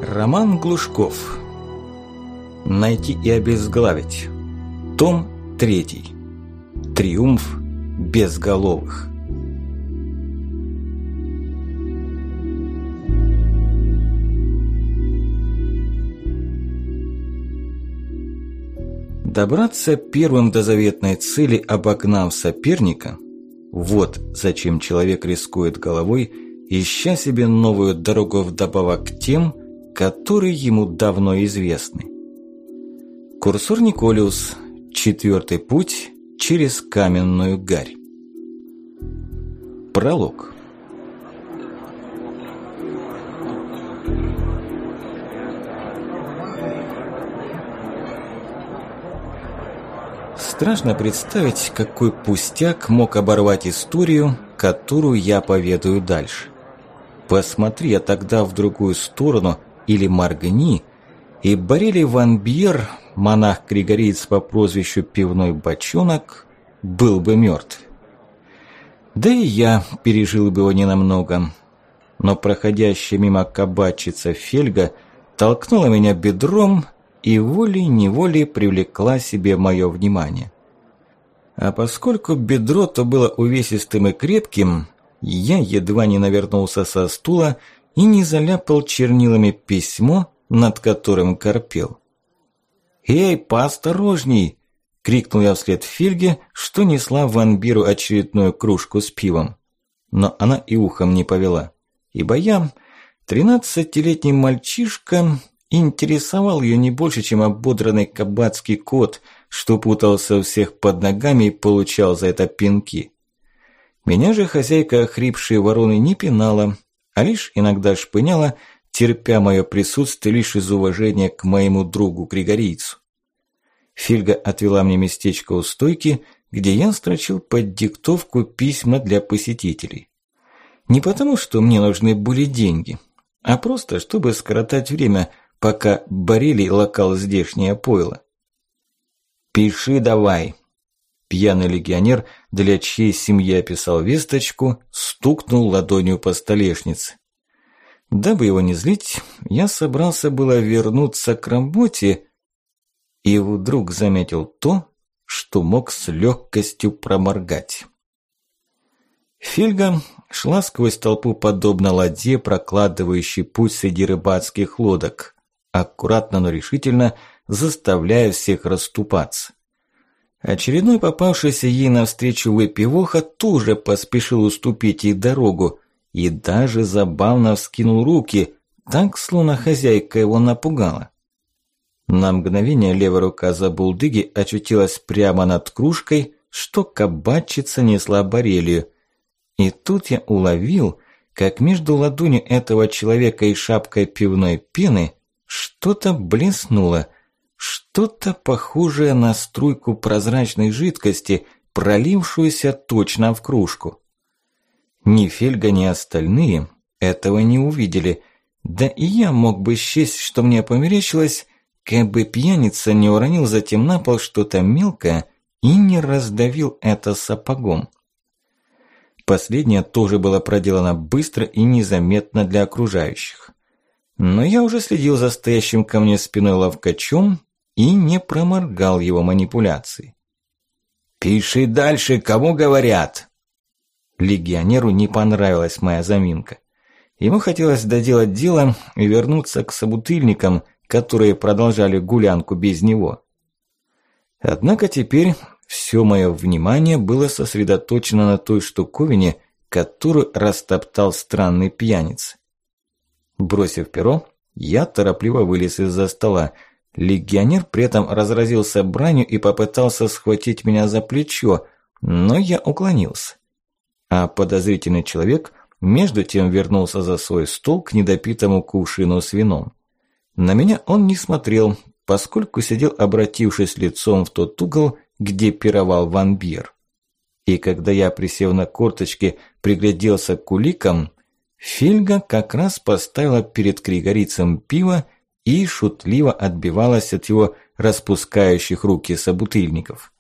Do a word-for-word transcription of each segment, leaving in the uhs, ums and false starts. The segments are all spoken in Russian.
Роман Глушков. Найти и обезглавить. Том третий. Триумф безголовых. Добраться первым до заветной цели, обогнав соперника – вот зачем человек рискует головой, ища себе новую дорогу вдобавок к тем, которые ему давно известны. Курсор Николиус. Четвертый путь через каменную гарь. Пролог. Страшно представить, какой пустяк мог оборвать историю, которую я поведаю дальше. Посмотри я тогда в другую сторону или моргни, и Борелий ван Бьер, монах-григориец по прозвищу Пивной Бочонок, был бы мертв. Да и я пережил бы его ненамного. Но проходящая мимо кабачица Фельга толкнула меня бедром и волей-неволей привлекла себе мое внимание. А поскольку бедро-то было увесистым и крепким, я едва не навернулся со стула и не заляпал чернилами письмо, над которым корпел. «Эй, поосторожней!» – крикнул я вслед Фельге, что несла ван Биру очередную кружку с пивом. Но она и ухом не повела, ибо я, тринадцатилетний мальчишка, интересовал ее не больше, чем ободранный кабацкий кот, что путался у всех под ногами и получал за это пинки. Меня же хозяйка охрипшей вороны не пинала, а лишь иногда шпыняла, терпя мое присутствие лишь из уважения к моему другу-григорийцу. Фельга отвела мне местечко у стойки, где я строчил под диктовку письма для посетителей. Не потому, что мне нужны были деньги, а просто, чтобы скоротать время, пока Борелий лакал здешнее пойло. «Пиши давай!» Пьяный легионер, для чьей семьи описал весточку, стукнул ладонью по столешнице. Дабы его не злить, я собрался было вернуться к работе и вдруг заметил то, что мог с легкостью проморгать. Фельга шла сквозь толпу подобно ладье, прокладывающей путь среди рыбацких лодок, аккуратно, но решительно заставляя всех расступаться. Очередной попавшийся ей навстречу выпивоха тоже поспешил уступить ей дорогу и даже забавно вскинул руки, так, словно хозяйка его напугала. На мгновение левая рука забулдыги очутилась прямо над кружкой, что кабачица несла Борелию. И тут я уловил, как между ладонью этого человека и шапкой пивной пены что-то блеснуло, что-то похожее на струйку прозрачной жидкости, пролившуюся точно в кружку. Ни Фельга, ни остальные этого не увидели, да и я мог бы счесть, что мне померещилось, как бы пьяница не уронил затем на пол что-то мелкое и не раздавил это сапогом. Последнее тоже было проделано быстро и незаметно для окружающих. Но я уже следил за стоящим ко мне спиной ловкачом и не проморгал его манипуляции. «Пиши дальше, кому говорят!» Легионеру не понравилась моя заминка. Ему хотелось доделать дело и вернуться к собутыльникам, которые продолжали гулянку без него. Однако теперь все мое внимание было сосредоточено на той штуковине, которую растоптал странный пьяница. Бросив перо, я торопливо вылез из-за стола. Легионер при этом разразился бранью и попытался схватить меня за плечо, но я уклонился. А подозрительный человек между тем вернулся за свой стол к недопитому кувшину с вином. На меня он не смотрел, поскольку сидел, обратившись лицом в тот угол, где пировал ван Бьер. И когда я, присев на корточки, пригляделся к уликам, Фельга как раз поставила перед григорийцем пиво и шутливо отбивалась от его распускающих руки собутыльников.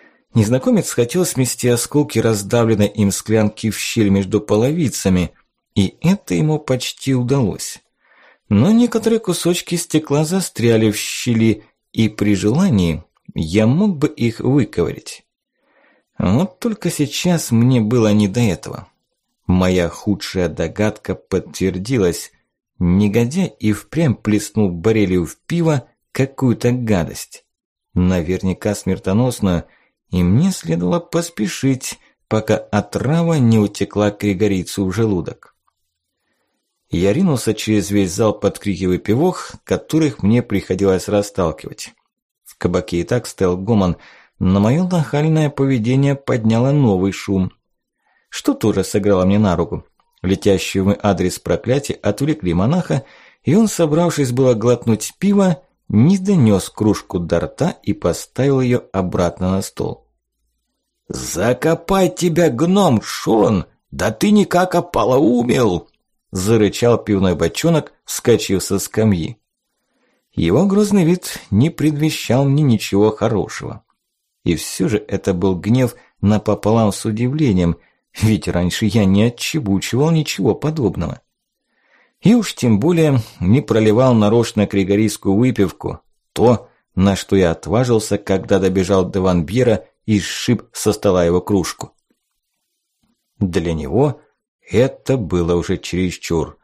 Незнакомец хотел смести осколки раздавленной им склянки в щель между половицами, И это ему почти удалось. Но некоторые кусочки стекла застряли в щели, и при желании я мог бы их выковырять. Вот только сейчас мне было не до этого. Моя худшая догадка подтвердилась. Негодяй и впрямь плеснул Борелию в пиво какую-то гадость. Наверняка смертоносную, и мне следовало поспешить, пока отрава не утекла к Григорийцу в желудок. Я ринулся через весь зал под крики выпивок, которых мне приходилось расталкивать. В кабаке и так стоял гомон, но мое нахальное поведение подняло новый шум, что тоже сыграло мне на руку. Летящие в мой адрес проклятия отвлекли монаха, и он, собравшись было глотнуть пиво, не донес кружку до рта и поставил ее обратно на стол. «Закопай тебя, гном, Шон! Да ты никак ополоумел!» – зарычал пивной бочонок, вскочив со скамьи. Его грозный вид не предвещал мне ничего хорошего. И все же это был гнев напополам с удивлением, ведь раньше я не отчебучивал ничего подобного. И уж тем более не проливал нарочно кригорийскую выпивку, то, на что я отважился, когда добежал до вампира и сшиб со стола его кружку. Для него это было уже чересчур.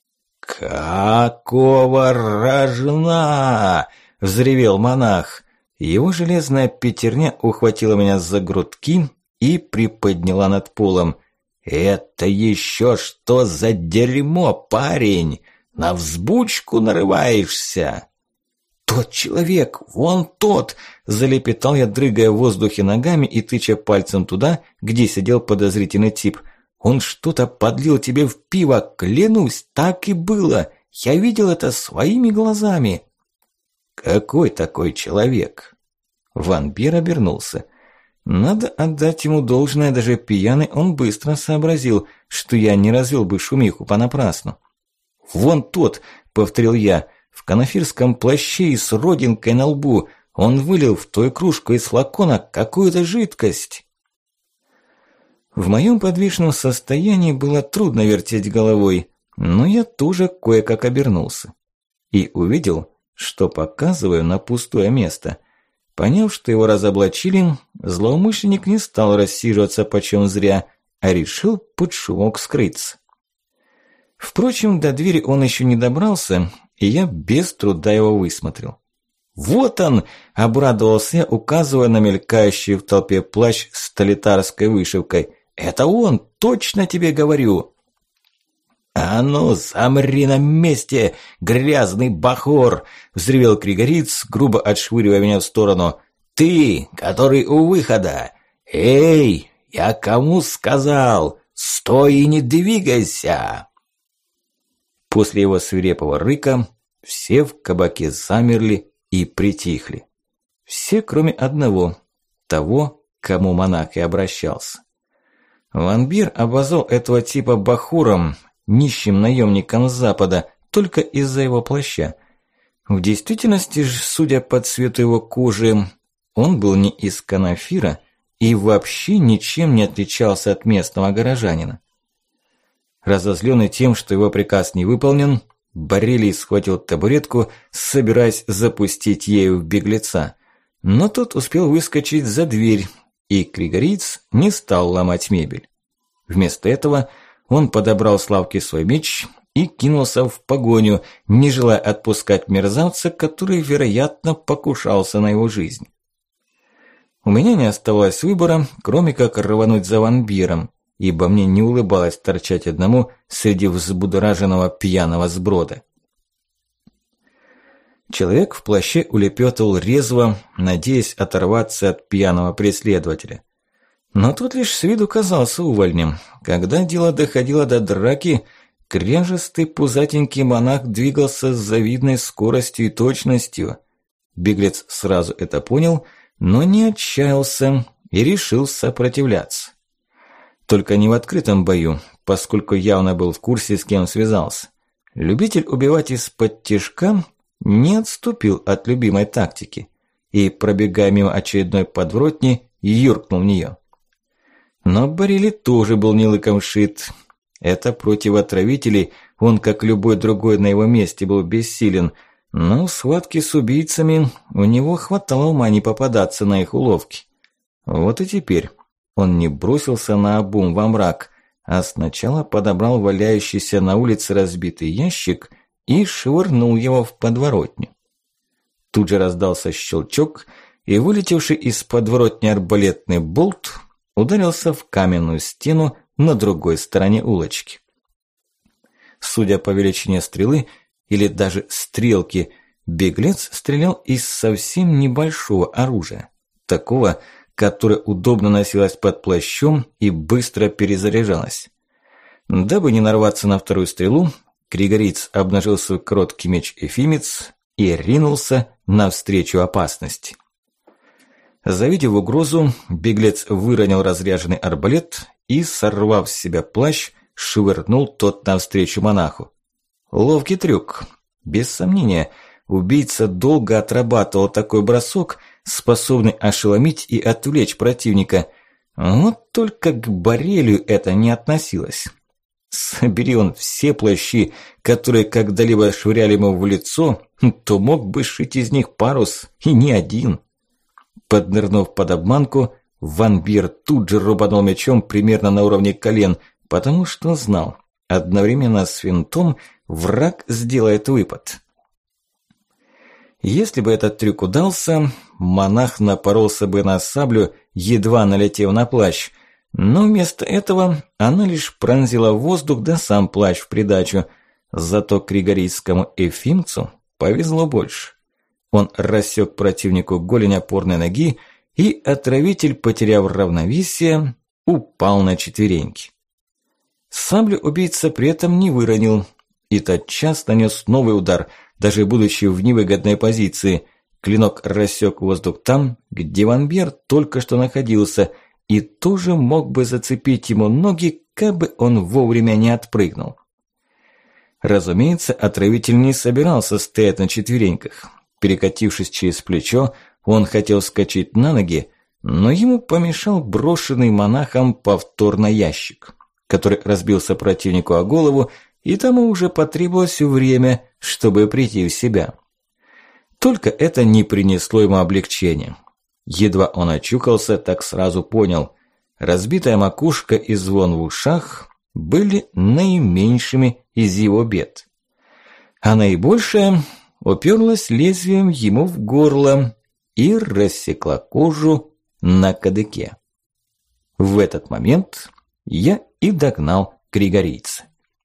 «Какого рожна!» – взревел монах. Его железная пятерня ухватила меня за грудки и приподняла над полом. «Это еще что за дерьмо, парень? На взбучку нарываешься?» «Тот человек, вон тот!» – залепетал я, дрыгая в воздухе ногами и тыча пальцем туда, где сидел подозрительный тип. «Он что-то подлил тебе в пиво, клянусь, так и было! Я видел это своими глазами!» «Какой такой человек?» Вампир обернулся. Надо отдать ему должное, даже пьяный он быстро сообразил, что я не развел бы шумиху понапрасну. «Вон тот!» – повторил я. «В канафирском плаще и с родинкой на лбу. Он вылил в той кружку из флакона какую-то жидкость». В моем подвижном состоянии было трудно вертеть головой, но я тоже кое-как обернулся. И увидел, что показываю на пустое место. Поняв, что его разоблачили, злоумышленник не стал рассиживаться почем зря, а решил под шумок скрыться. Впрочем, до двери он еще не добрался, и я без труда его высмотрел. «Вот он!» – обрадовался я, указывая на мелькающий в толпе плащ с толетарской вышивкой. «Это он, точно тебе говорю!» «А ну, замри на месте, грязный бахор!» – взревел Кригориц, грубо отшвыривая меня в сторону. «Ты, который у выхода! Эй, я кому сказал? Стой и не двигайся!» После его свирепого рыка все в кабаке замерли и притихли. Все, кроме одного, того, к кому монах и обращался. Вампир обозвал этого типа бахуром, нищим наемником с запада, только из-за его плаща. В действительности же, судя по цвету его кожи, он был не из канафира и вообще ничем не отличался от местного горожанина. Разозленный тем, что его приказ не выполнен, Борелий схватил табуретку, собираясь запустить ею в беглеца. Но тот успел выскочить за дверь, и Кригориец не стал ломать мебель. Вместо этого он подобрал с лавки свой меч и кинулся в погоню, не желая отпускать мерзавца, который, вероятно, покушался на его жизнь. У меня не оставалось выбора, кроме как рвануть за вампиром, ибо мне не улыбалось торчать одному среди взбудораженного пьяного сброда. Человек в плаще улепетывал резво, надеясь оторваться от пьяного преследователя. Но тот лишь с виду казался увольнем. Когда дело доходило до драки, кряжестый пузатенький монах двигался с завидной скоростью и точностью. Беглец сразу это понял, но не отчаялся и решил сопротивляться. Только не в открытом бою, поскольку явно был в курсе, с кем связался. Любитель убивать из-под тишка не отступил от любимой тактики и, пробегая мимо очередной подворотни, юркнул в нее. Но Борелий тоже был не лыком шит. Это против отравителей он, как любой другой на его месте, был бессилен, но в схватке с убийцами у него хватало ума не попадаться на их уловки. Вот и теперь он не бросился наобум во мрак, а сначала подобрал валяющийся на улице разбитый ящик и швырнул его в подворотню. Тут же раздался щелчок, и вылетевший из подворотни арбалетный болт ударился в каменную стену на другой стороне улочки. Судя по величине стрелы, или даже стрелки, беглец стрелял из совсем небольшого оружия, такого, которое удобно носилось под плащом и быстро перезаряжалось. Дабы не нарваться на вторую стрелу, Григориец обнажил свой короткий меч-эфимец и ринулся навстречу опасности. Завидев угрозу, беглец выронил разряженный арбалет и, сорвав с себя плащ, швырнул тот навстречу монаху. Ловкий трюк. Без сомнения, убийца долго отрабатывал такой бросок, способный ошеломить и отвлечь противника. Вот только к Борелию это не относилось. Собери он все плащи, которые когда-либо швыряли ему в лицо, то мог бы сшить из них парус, и не один. Поднырнув под обманку, Ван Бир тут же рубанул мечом примерно на уровне колен, потому что знал, одновременно с винтом враг сделает выпад. Если бы этот трюк удался, монах напоролся бы на саблю, едва налетев на плащ, но вместо этого она лишь пронзила воздух, да сам плащ в придачу. Зато григорийскому эфимцу повезло больше. Он рассек противнику голень опорной ноги, и отравитель, потеряв равновесие, упал на четвереньки. Саблю убийца при этом не выронил, и тотчас нанес новый удар, даже будучи в невыгодной позиции. Клинок рассек воздух там, где Ван Бир только что находился, и тоже мог бы зацепить ему ноги, кабы он вовремя не отпрыгнул. Разумеется, отравитель не собирался стоять на четвереньках. Перекатившись через плечо, он хотел вскочить на ноги, но ему помешал брошенный монахом повторно ящик, который разбился противнику о голову, и тому уже потребовалось время, чтобы прийти в себя. Только это не принесло ему облегчения. Едва он очухался, так сразу понял, разбитая макушка и звон в ушах были наименьшими из его бед. А наибольшее уперлась лезвием ему в горло и рассекла кожу на кадыке. В этот момент я и догнал григорийца.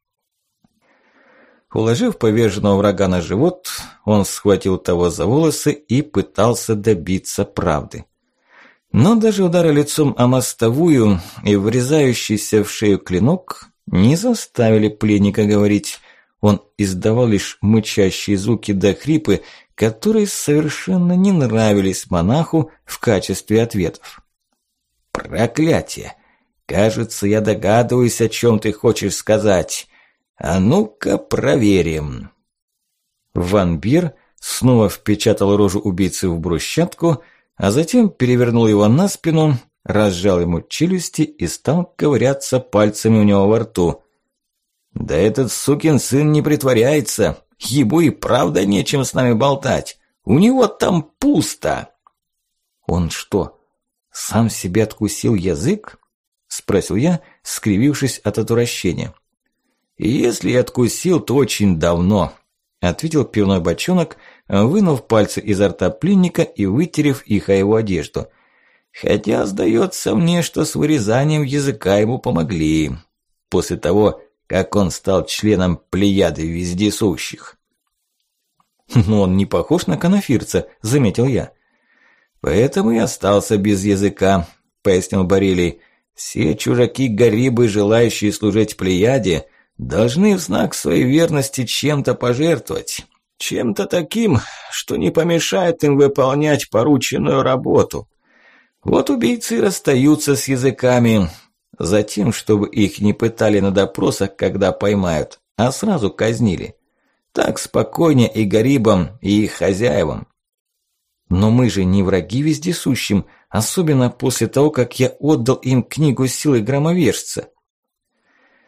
Уложив поверженного врага на живот, он схватил того за волосы и пытался добиться правды. Но даже удары лицом о мостовую и врезающийся в шею клинок не заставили пленника говорить. Он издавал лишь мычащие звуки да хрипы, которые совершенно не нравились монаху в качестве ответов. «Проклятие! Кажется, я догадываюсь, о чем ты хочешь сказать. А ну-ка проверим». Ван Бир снова впечатал рожу убийцы в брусчатку, а затем перевернул его на спину, разжал ему челюсти и стал ковыряться пальцами у него во рту. «Да этот сукин сын не притворяется, ему и правда нечем с нами болтать, у него там пусто». «Он что, сам себе откусил язык?» – спросил я, скривившись от отвращения. «Если и откусил, то очень давно», – ответил пивной бочонок, вынув пальцы изо рта пленника и вытерев их о его одежду. «Хотя сдается мне, что с вырезанием языка ему помогли, после того, как он стал членом плеяды вездесущих». «Но он не похож на канафирца», – заметил я. «Поэтому и остался без языка», – пояснил Борелий. «Все чужаки-гарибы, желающие служить плеяде, должны в знак своей верности чем-то пожертвовать. Чем-то таким, что не помешает им выполнять порученную работу. Вот убийцы расстаются с языками, затем, чтобы их не пытали на допросах, когда поймают, а сразу казнили. Так спокойнее и гарибам, и их хозяевам». «Но мы же не враги вездесущим, особенно после того, как я отдал им книгу силы громовержца».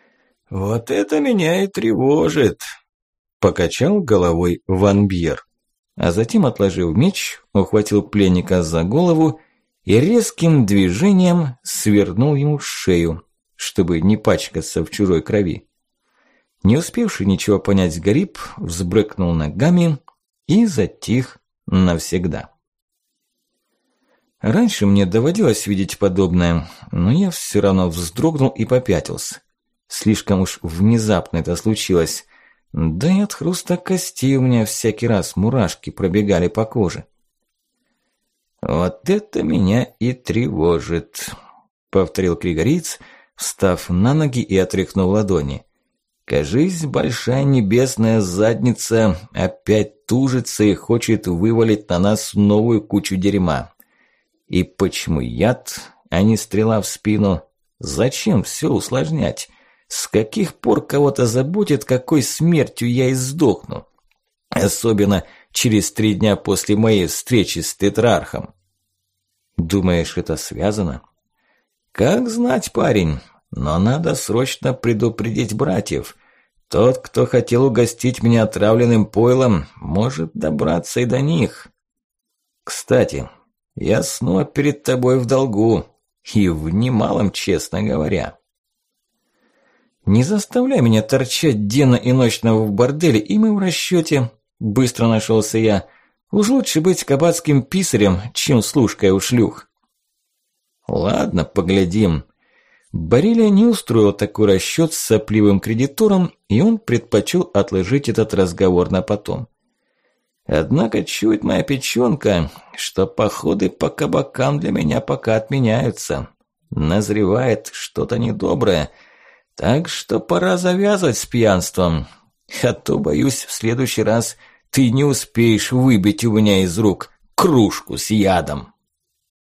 Вот это меня и тревожит, покачал головой Ван Бьер. А затем, отложив меч, ухватил пленника за голову и резким движением свернул ему шею, чтобы не пачкаться в чужой крови. Не успевший ничего понять Гариб взбрыкнул ногами и затих навсегда. Раньше мне доводилось видеть подобное, но я все равно вздрогнул и попятился. Слишком уж внезапно это случилось. Да и от хруста костей у меня всякий раз мурашки пробегали по коже. «Вот это меня и тревожит», – повторил кригориец, встав на ноги и отряхнув ладони. «Кажись, большая небесная задница опять тужится и хочет вывалить на нас новую кучу дерьма. И почему яд, а не стрела в спину? Зачем все усложнять? С каких пор кого-то заботит, какой смертью я и сдохну? Особенно через три дня после моей встречи с тетрархом. Думаешь, это связано? Как знать, парень, но надо срочно предупредить братьев. Тот, кто хотел угостить меня отравленным пойлом, может добраться и до них. Кстати, я снова перед тобой в долгу, и в немалом, честно говоря. «Не заставляй меня торчать денно и ночно в борделе, и мы в расчете», – быстро нашелся я. «Уж лучше быть кабацким писарем, чем служкой у шлюх». «Ладно, поглядим». Барилия не устроил такой расчет с сопливым кредитором, и он предпочел отложить этот разговор на потом. Однако чует моя печёнка, что походы по кабакам для меня пока отменяются. Назревает что-то недоброе. Так что пора завязывать с пьянством, а то, боюсь, в следующий раз ты не успеешь выбить у меня из рук кружку с ядом.